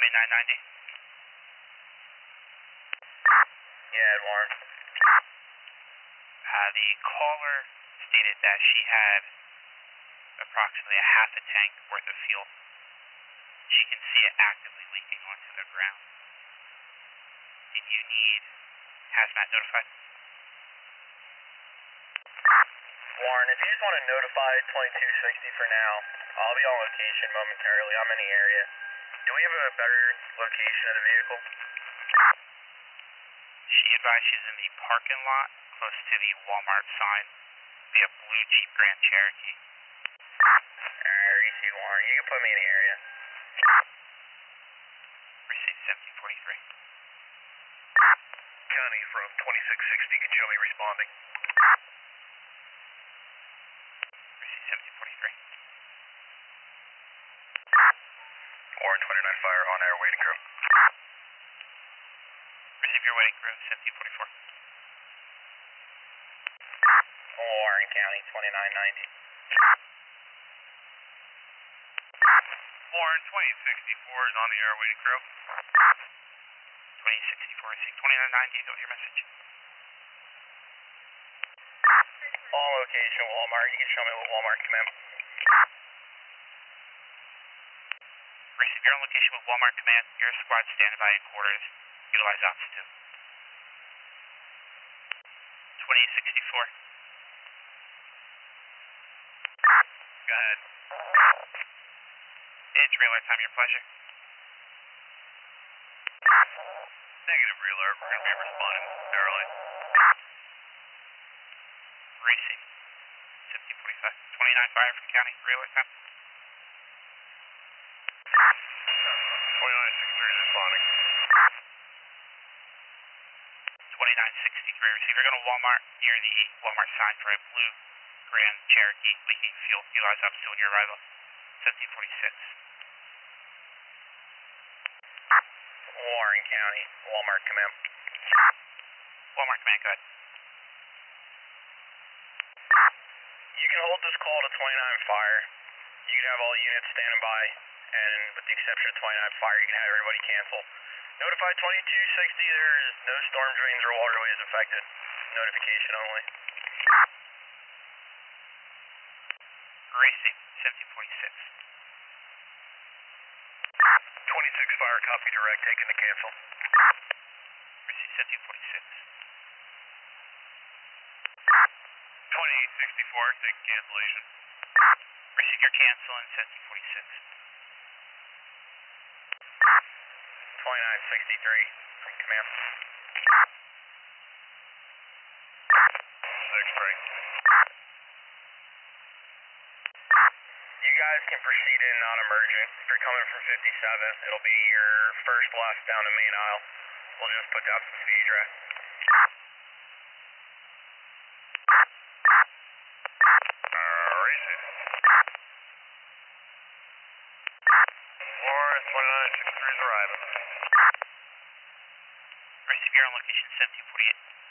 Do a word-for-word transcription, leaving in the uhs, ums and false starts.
twenty-nine ninety. Yeah, Warren. Uh, the caller stated that she had approximately a half a tank worth of fuel. She can see it actively leaking onto the ground. Did you need hazmat notified? Warren, if you just want to notify twenty-two sixty for now, I'll be on location momentarily. I'm in the area. Do we have a better location of the vehicle? She advised she's in the parking lot close to the Walmart sign. Be a blue Jeep Grand Cherokee. Alright, receive Warren. You can put me in the area. Receive seventeen forty-three. County from twenty-six sixty can show me responding. Receive seventeen forty-three. Warren twenty-nine fire on air waiting crew. Receive your waiting crew, seventeen forty-four. Warren County twenty-nine ninety. Warren twenty sixty-four is on the air waiting crew. twenty sixty-four, receive twenty-nine ninety, go with your message. On location Walmart, you can show me what Walmart command. Receive your on location with Walmart command. Your squad standing by in quarters. Utilize ops two. twenty sixty-four. Go ahead. It's real time, your pleasure. Negative realert, we're going to be responding early. Receive. seventeen forty-five. twenty-nine fire from county, real time. twenty-nine sixty-three is responding. twenty-nine sixty-three, receive. You're going to Walmart near the Walmart sign for a blue Grand Cherokee leaking fuel. Utilize ops two on your arrival. seventeen forty-six. Warren County, Walmart command. Walmart command, go ahead. You can hold this call to twenty-nine fire. You can have all units standing by, and with the exception of twenty-nine fire, you can have everybody cancel. Notify twenty-two sixty, there is no storm drains or waterways affected. Notification only. Receive. seventeen forty-six. twenty-six fire, copy direct, taken to cancel. Receive seventeen forty-six. twenty-eight sixty-four, taking cancellation. Receive your cancel in seventeen forty-six. twenty-nine sixty-three from command. six three. You guys can proceed in non-emergent. If you're coming from fifty-seven, it'll be your first left down the main aisle. We'll just put down some speed draft. Warren twenty-nine sixty-three is arriving. Receive your on location seventeen forty-eight.